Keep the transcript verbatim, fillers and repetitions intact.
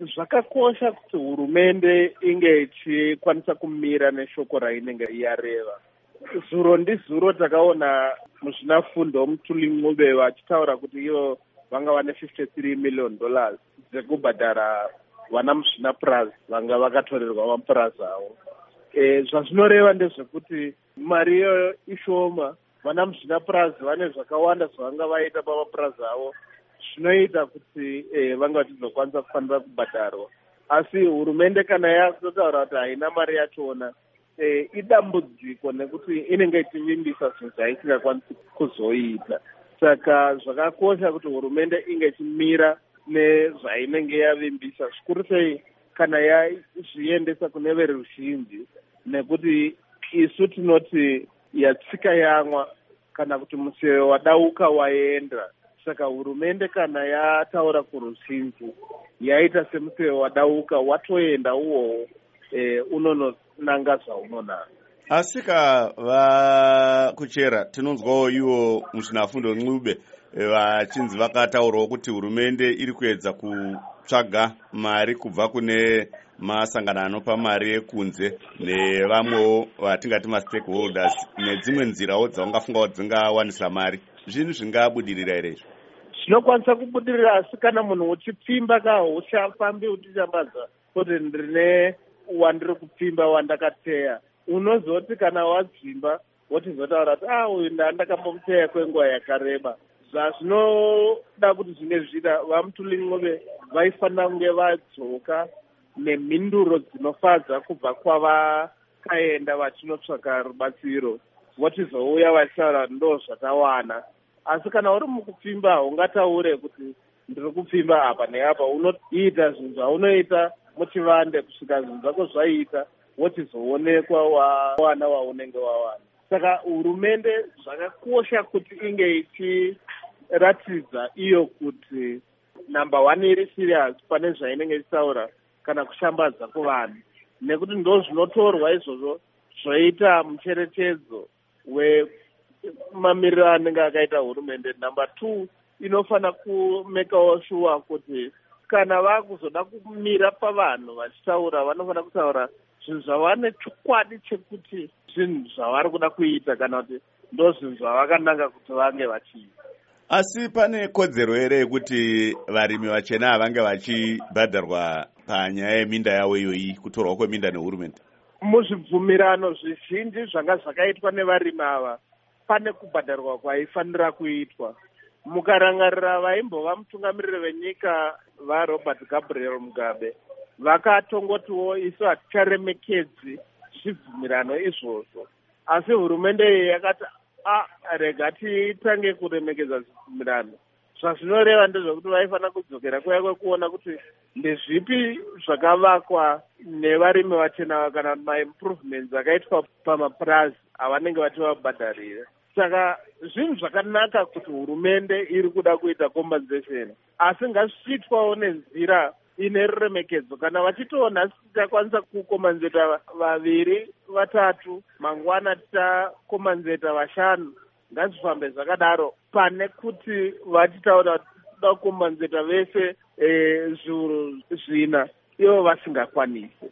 Zvakakosha kuti hurumende inge ichikwanisa kumira neshoko rainenge yareva. Zuro ndizuro takaona muzvinafundo Mutuli Ncube vachitaura kuti ivo vanga vane fifty-three million dollars dzekubhadhara vana muzvinapurazi vanga vakatorerwa mapurazi avo. E, zvazvinoreva ndezvekuti mari iyo ishoma, vana muzvinapurazi vane zvakawanda zvavanga vaita pamapurazi avo, zvinoita kuti e, vanga vachizokwanisa kufanira kubhadharwa. Asi hurumende kana yakutotaura kuti haina mari yachona, e, idambudziko nekuti inenge ichivimbisa zvinhu zvaisingakwanisi kuzoita. Saka zvakakosha kuti hurumende inge ichimira nezvainenge yavimbisa, zvikuru sei kana yazviendesa kune veruzhinji, nekuti isu tinoti yatsika yamwa kana kuti museve wadauka waenda. Saka hurumende kana yataura kuruzhinji yaita semuseve wadauka watoenda uwowo e, unononanga zvaunonanga. Asika vakuchera tinonzwawo iwo muzvinafundo Ncube vachinzi vakataurawo kuti hurumende iri kuedza kutsvaga mari kubva kune masangano anopa mari ekunze nevamwewo vatingati mastakeholders nedzimwe nzirawo dzaungafunga kuti dzingawanisa mari. Zvinhu zvingabudirira here izvo? Zvinokwanisa kubudirira, asi kana munhu uchipfimba ka uchafambi uchishambadza kuti ndine wandiri kupfimba wandakateya, unozoti kana wadzimba wochizotaura kuti ah uyu ndandakamuteya kwenguva yakareba. Zvazvinoda kuti zvinge zvida vaMutuli Ncube vaifanira kunge vadzoka nemhinduro dzinofadza kubva kwavakaenda vachinotsvaka rubatsiro, vochizouya vachitaura ndo zvatawana. Asi kana uri mukupfimba ungataure kuti ndiri kupfimba apa neapa, unoita zvinhu zvaunoita muchivande kusvika zvinhu zvako zvaita wochizoonekwa wawana waunenge wawana. Saka hurumende zvakakosha kuti inge ichiratidza iyo kuti number one iri serious pane zvainenge ichitaura kana kushambadza kuvanhu, nekuti ndo zvinotorwa izvozvo zvoita mucherechedzo wemamiriro anenge akaita hurumende. Number two, inofana kumekawo sure kuti kana vakuzoda kumira pavanhu vachitaura vanofana kutaura zvinhu zvavane chokwadi chekuti zvinhu zvavari kuda kuita kana kuti ndo zvinhu zvavakananga kuti vange vachiita. Asi pane kodzero here yekuti varimi vachena havange vachibhadharwa panyaya yeminda yavo iyoyi, kutorwa kweminda nehurumende? Muzvibvumirano zvizhinji zvanga zvakaitwa nevarimi ava pane kubhadharwa kwaifanira kuitwa. Mukarangarira vaimbova mutungamiriri venyika vaRobert Gabriel Mugabe vakatongotiwo isu haticharemekedzi zvibvumirano izvozvo, asi hurumende yakati ah rega titange kuremekedza zvibvumirano. Zvazvinoreva ndezvekuti vaifanira kudzokera kuya kwekuona kuti ndezvipi zvakavakwa nevarimi vachena kana maimprovements akaitwa pamapurazi avanenge vachivabhadharira. Saka zvinhu zvakanaka kuti hurumende iri kuda kuita compensation, asi ngazviitwawo nenzira ine ruremekedzo. Kana vachitoona tichakwanisa kukomanzeta vaviri vatatu, mangwana tichakomanzeta vashanu, ngazvifambe zvakadaro pane kuti vachitaura toda kukomanzeta vese zviuru zvina ivo vasingakwanisi.